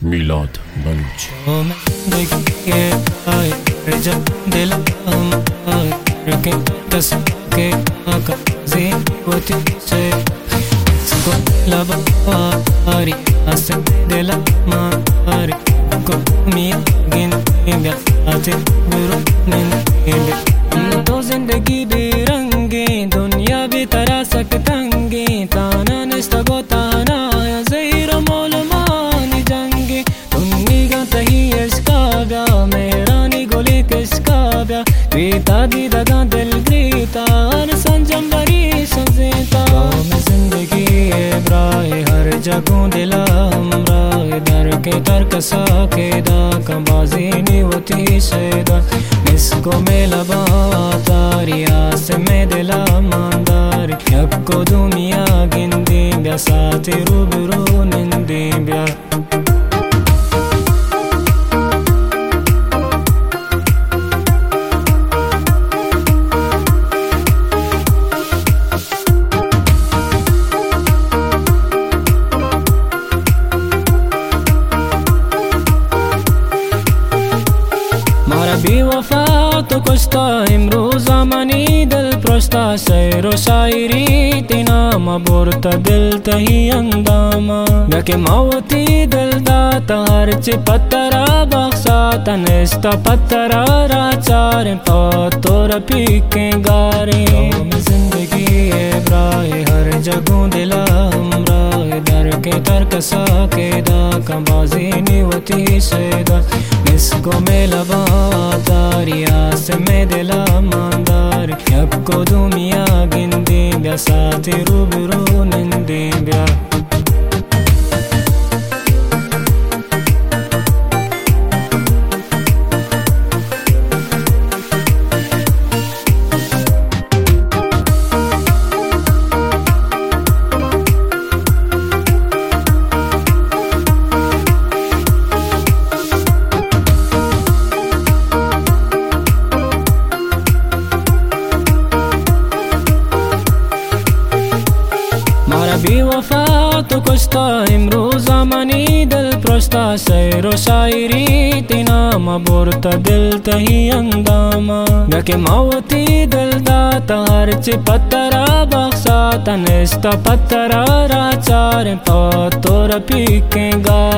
मीलाद मंच। तो जिंदगी बेरंगे दुनिया भी तरासक तंगे ताना निस्तगो ताना زير مولماني جنگي تنيغا تهي اسكابيا مهراني قولي كسكابيا قريتا دي دقان دل قريتا انا سنجنبري سنزيتا قوم زندگي براي هر جگون دلا همراي در के ترک ساكي دا کم بازيني وتي شيدا इसको मेला बातारिया से मैं दिला मांदारी यक्को दुनिया गिंदी ब्या साथी रूबरू निंदी ब्या बेवफा तो कुछता इमरोज मनी दिल प्रश्ता शेर व शायरी तिना मबोरता दिल तही अंदामा बके मौती दिल दाता हरच पत्तरा बख्शा तनिस्ता पत्तरा राचार पत्तोर पीके गारे जिंदगी है ब्राए हर जगों दिला हमराए दर के तर्क साके दा कमाजी निवती शेदा इसको मेला बातारिया से मैं दिला मांदार यक्को दुनिया गिंदी ब्या साथी रूबरू निंदी ब्या बेवफा तो कुछता इमरोज मनी दिल प्रश्ता शेर व शायरी तिना मबोरता दिल तही अंदामा बके मौती दिल दाता हरच पत्तरा बख्शा तनिस्ता पत्तरा राचार पत्तोर पीके गा